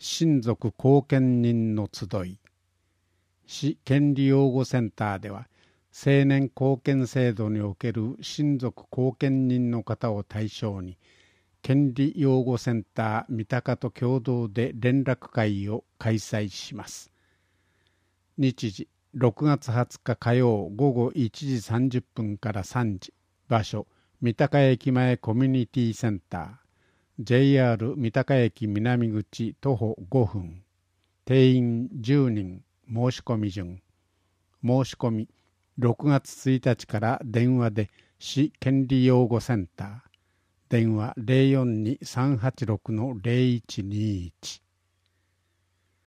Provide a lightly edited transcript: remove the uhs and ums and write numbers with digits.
親族後見人の集い。市権利擁護センターでは、成年後見制度における親族後見人の方を対象に、権利擁護センター三鷹と共同で連絡会を開催します。日時6月20日火曜午後1時30分から3時。場所三鷹駅前コミュニティセンター。JR 三鷹駅南口徒歩5分。定員10人。申し込み順。申し込み6月1日から電話で市権利擁護センター。電話 042-386-0121